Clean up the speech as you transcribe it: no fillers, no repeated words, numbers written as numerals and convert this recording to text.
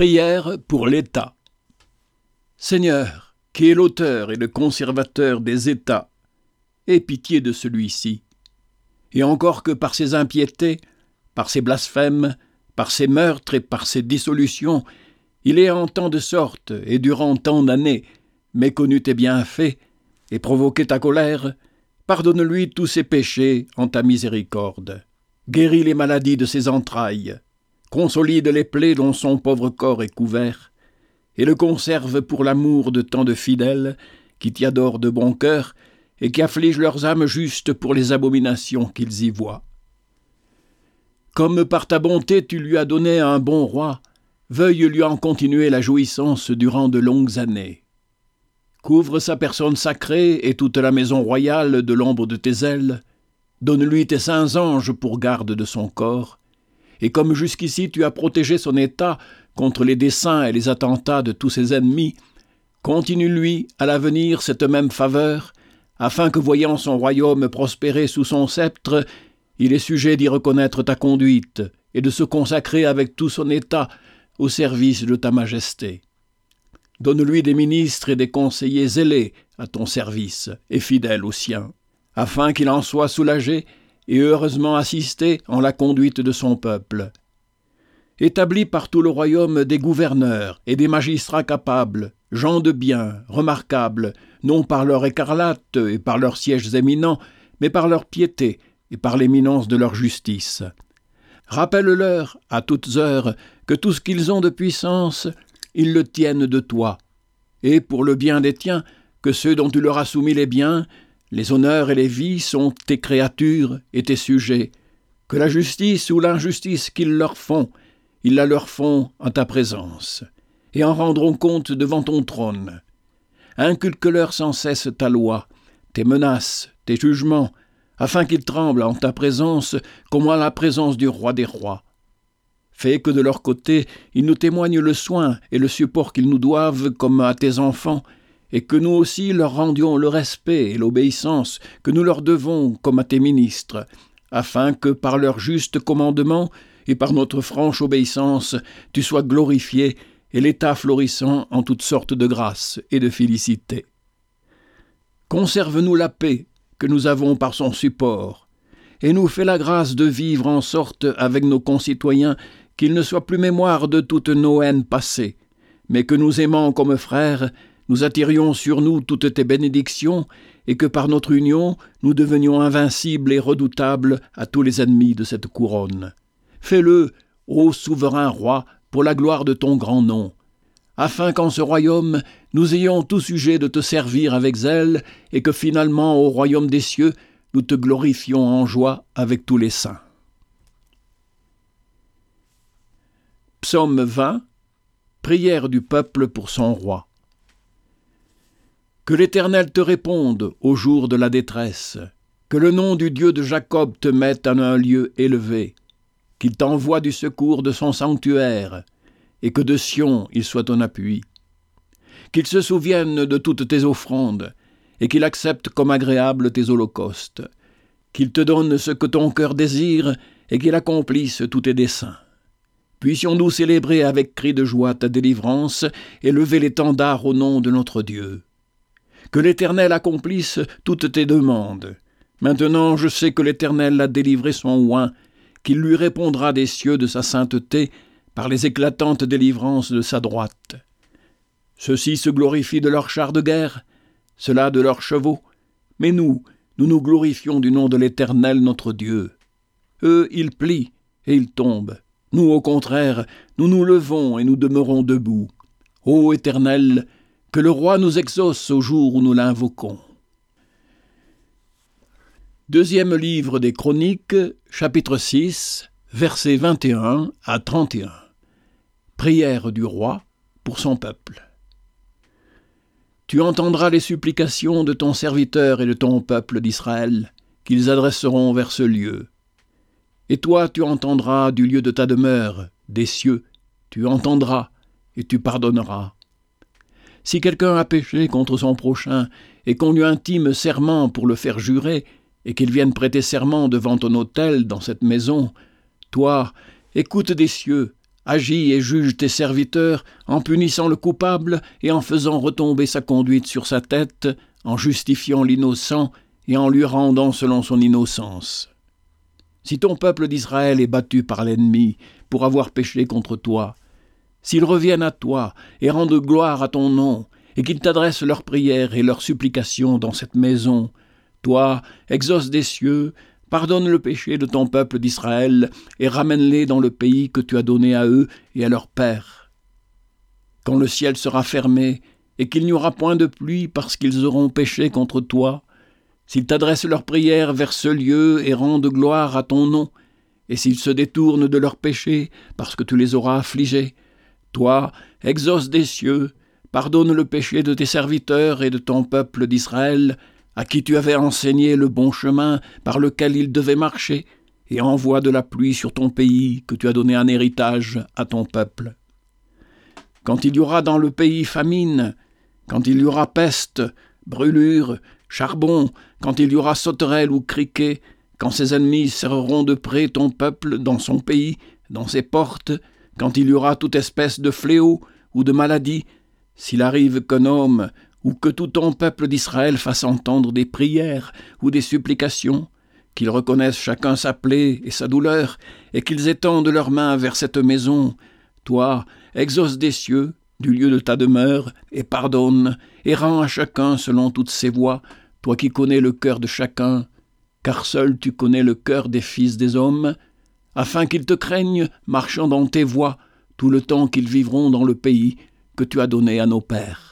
Prière pour l'État. Seigneur, qui est l'auteur et le conservateur des États, aie pitié de celui-ci. Et encore que par ses impiétés, par ses blasphèmes, par ses meurtres et par ses dissolutions, il ait en tant de sorte et durant tant d'années méconnu tes bienfaits et provoqué ta colère, pardonne-lui tous ses péchés en ta miséricorde. Guéris les maladies de ses entrailles, consolide les plaies dont son pauvre corps est couvert, et le conserve pour l'amour de tant de fidèles qui t'y adorent de bon cœur et qui affligent leurs âmes justes pour les abominations qu'ils y voient. Comme par ta bonté tu lui as donné un bon roi, veuille lui en continuer la jouissance durant de longues années. Couvre sa personne sacrée et toute la maison royale de l'ombre de tes ailes, donne-lui tes saints anges pour garde de son corps, et comme jusqu'ici tu as protégé son état contre les desseins et les attentats de tous ses ennemis, continue-lui à l'avenir cette même faveur, afin que, voyant son royaume prospérer sous son sceptre, il est sujet d'y reconnaître ta conduite et de se consacrer avec tout son état au service de ta majesté. Donne-lui des ministres et des conseillers zélés à ton service et fidèles aux siens, afin qu'il en soit soulagé et heureusement assisté en la conduite de son peuple. Établis par tout le royaume des gouverneurs et des magistrats capables, gens de bien, remarquables, non par leur écarlate et par leurs sièges éminents, mais par leur piété et par l'éminence de leur justice. Rappelle-leur, à toutes heures, que tout ce qu'ils ont de puissance, ils le tiennent de toi, et pour le bien des tiens, que ceux dont tu leur as soumis les biens, les honneurs et les vies sont tes créatures et tes sujets, que la justice ou l'injustice qu'ils leur font, ils la leur font en ta présence, et en rendront compte devant ton trône. Inculque-leur sans cesse ta loi, tes menaces, tes jugements, afin qu'ils tremblent en ta présence comme à la présence du roi des rois. Fais que de leur côté, ils nous témoignent le soin et le support qu'ils nous doivent comme à tes enfants, et que nous aussi leur rendions le respect et l'obéissance que nous leur devons comme à tes ministres, afin que par leur juste commandement et par notre franche obéissance, tu sois glorifié et l'État florissant en toutes sortes de grâces et de félicité. Conserve-nous la paix que nous avons par son support, et nous fais la grâce de vivre en sorte avec nos concitoyens qu'ils ne soient plus mémoire de toutes nos haines passées, mais que nous aimant comme frères, nous attirions sur nous toutes tes bénédictions, et que par notre union, nous devenions invincibles et redoutables à tous les ennemis de cette couronne. Fais-le, ô souverain roi, pour la gloire de ton grand nom, afin qu'en ce royaume, nous ayons tout sujet de te servir avec zèle, et que finalement, au royaume des cieux, nous te glorifions en joie avec tous les saints. Psaume 20, prière du peuple pour son roi. Que l'Éternel te réponde au jour de la détresse, que le nom du Dieu de Jacob te mette en un lieu élevé, qu'il t'envoie du secours de son sanctuaire, et que de Sion il soit ton appui. Qu'il se souvienne de toutes tes offrandes, et qu'il accepte comme agréables tes holocaustes, qu'il te donne ce que ton cœur désire, et qu'il accomplisse tous tes desseins. Puissions-nous célébrer avec cris de joie ta délivrance, et lever l'étendard au nom de notre Dieu. Que l'Éternel accomplisse toutes tes demandes. Maintenant je sais que l'Éternel a délivré son oint, qu'il lui répondra des cieux de sa sainteté, par les éclatantes délivrances de sa droite. Ceux-ci se glorifient de leurs chars de guerre, ceux-là de leurs chevaux, mais nous nous glorifions du nom de l'Éternel notre Dieu. Eux, ils plient et ils tombent. Nous, au contraire, nous nous levons et nous demeurons debout. Ô Éternel, que le roi nous exauce au jour où nous l'invoquons. Deuxième livre des Chroniques, chapitre 6, versets 21 à 31. Prière du roi pour son peuple. Tu entendras les supplications de ton serviteur et de ton peuple d'Israël, qu'ils adresseront vers ce lieu. Et toi tu entendras du lieu de ta demeure, des cieux, tu entendras et tu pardonneras. Si quelqu'un a péché contre son prochain, et qu'on lui intime serment pour le faire jurer, et qu'il vienne prêter serment devant ton autel dans cette maison, toi, écoute des cieux, Agis et juge tes serviteurs en punissant le coupable et en faisant retomber sa conduite sur sa tête, en justifiant l'innocent et en lui rendant selon son innocence. Si ton peuple d'Israël est battu par l'ennemi pour avoir péché contre toi, s'ils reviennent à toi et rendent gloire à ton nom, et qu'ils t'adressent leurs prières et leurs supplications dans cette maison, toi, exauce des cieux, pardonne le péché de ton peuple d'Israël et ramène-les dans le pays que tu as donné à eux et à leurs pères. Quand le ciel sera fermé et qu'il n'y aura point de pluie parce qu'ils auront péché contre toi, s'ils t'adressent leurs prières vers ce lieu et rendent gloire à ton nom, et s'ils se détournent de leurs péchés parce que tu les auras affligés, toi, exauce des cieux, pardonne le péché de tes serviteurs et de ton peuple d'Israël, à qui tu avais enseigné le bon chemin par lequel ils devaient marcher, et envoie de la pluie sur ton pays que tu as donné en héritage à ton peuple. Quand il y aura dans le pays famine, quand il y aura peste, brûlure, charbon, quand il y aura sauterelle ou criquet, quand ses ennemis serreront de près ton peuple dans son pays, dans ses portes, quand il y aura toute espèce de fléau ou de maladie, s'il arrive qu'un homme ou que tout ton peuple d'Israël fasse entendre des prières ou des supplications, qu'ils reconnaissent chacun sa plaie et sa douleur, et qu'ils étendent leurs mains vers cette maison, toi, exauce des cieux, du lieu de ta demeure, et pardonne, et rends à chacun selon toutes ses voies, toi qui connais le cœur de chacun, car seul tu connais le cœur des fils des hommes, afin qu'ils te craignent, marchant dans tes voies, tout le temps qu'ils vivront dans le pays que tu as donné à nos pères.